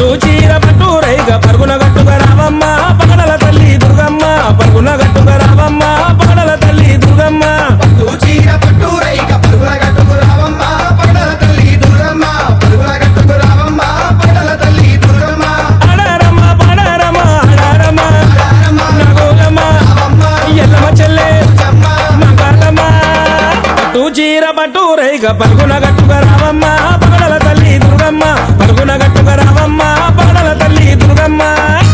పట్టు చీర పట్టు రైగ పరుగున గట్టుగా రావమ్మ పగడల తల్లి దుర్గమ్మ పరుగున గట్టుగా రావమ్మ పగడల తల్లి దుర్గమ్మ పట్టు చీర పట్టు రైక పరుగుల గట్టుకు రావమ్మ పగడల తల్లి దుర్గమ్మ పరుగుల గట్టుకు రావమ్మ పగడల తల్లి దుర్గమ్మ ఆడారమ్మ పాడారమ్మ ఆడారమ్మ ఆడారమ్మ నగోలమ్మ రావమ్మ ఎల్లమ్మ చెల్లె చెమ్మ మంగళమ్మ పట్టు చీర పట్టు రైగ పరుగున గట్టుగా రావమ్మ పగడల తల్లి దుర్గమ్మ పరుగున గట్టుగా రావమ్మ పగడల తల్లి దుర్గమ్మ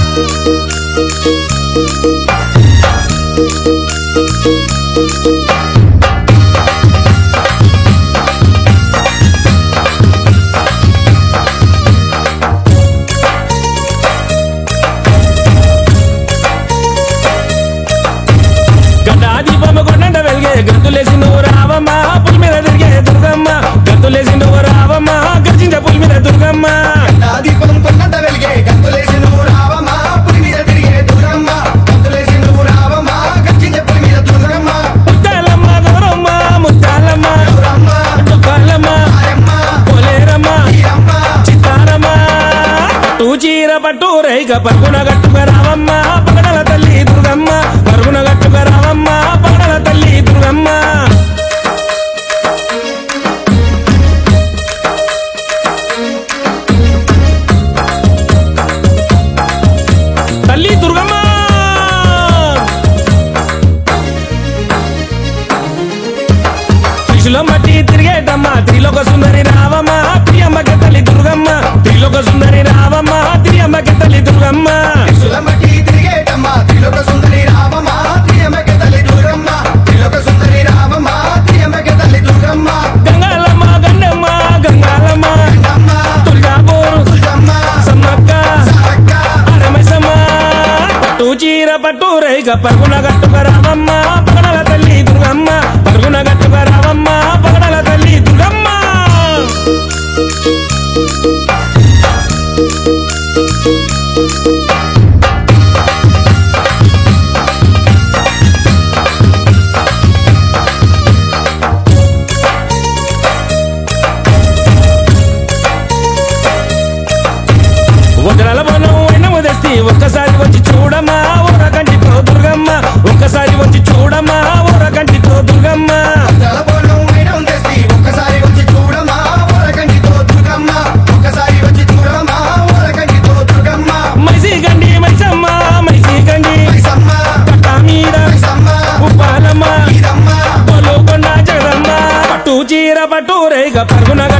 గడ్డాదీపము కొండంట వెలిగే గంతులేసి నువ్వు రావమ్మ పులి మీద తిరిగే దుర్గమ్మ గంతులేసి నువ్వు రావమ్మ గర్జించ పులి మీద దుర్గమ్మ నా దీపం కొన్నంత వెలిగే గంతులేసి నువ్వు రావమ్మ పులి మీద తిరిగే దుర్గమ్మ గంతులేసి నువ్వు రావమ్మ గర్జించే పులి మీద దుర్గమ్మ ముత్తాలమ్మ గౌరమ్మ ముత్తాలమ్మ దుర్గమ్మ దుఃఖాలమ్మ ఆయమ్మ పొలేరమ్మ ఈరమ్మ చిత్తారమ్మ పట్టు చీర పట్టు రైగ పరుగున గట్టుగా రావమ్మ పగడల తల్లి దుర్గమ్మ పరుగున గట్టుగా రావమ్మ పగడల తల్లి దుర్గమ్మ తల్లి దుర్గమ్మ త్రిశూలం బట్టి తిరిగేటమ్మ త్రిలోక సుందరి రావమ్మ ప్రియమ్మకి తల్లి దుర్గమ్మ త్రిలోక సుందరి రావమ్మ ప్రియమ్మకి తల్లి దుర్గమ్మ సులమటి తిరిగేటమ్మ త్రిలోక సుందరి రామమ్మ త్రియమ్మకి తల్లి దుర్గమ్మ త్రిలోక సుందరి రామమ్మ త్రియమ్మకి తల్లి దుర్గమ్మ గంగాలమ్మ గండమ్మ గంగాలమ్మ అమ్మ తుల్జాపూరు దుర్గమ్మ సమ్మక్క సారక్క రమేశమ్మ పట్టు చీర పట్టు రైగ పరుగున గట్టుగా రావమ్మ పగడల తల్లి దుర్గమ్మ పరుగున గట్టుగా రావమ్మ పగడల తల్లి దుర్గమ్మ వజ్రాల బోనం ఎన్నము తెస్తి ఒక్కసారి వచ్చి చూడమ్మా ఊర కంటితో దుర్గమ్మ ఒక్కసారి వచ్చి చూడమ్మా ఊర కంటితో దుర్గమ్మ జలబోనం వేయడం తెసి ఒక్కసారి వచ్చి చూడమ్మా ఊరకంటితో దుర్గమ్మ ఒక్కసారి వచ్చి చూడమ్మా ఊరకంటితో దుర్గమ్మ మైసి గండి మైసమ్మ మైసి గండి మైసమ్మ కట్ట మీద మైసమ్మ ఉప్పాలమ్మ ఈరమ్మ పొలుకొండ జగదమ్మ పట్టు చీర పట్టు రేగ పరుగున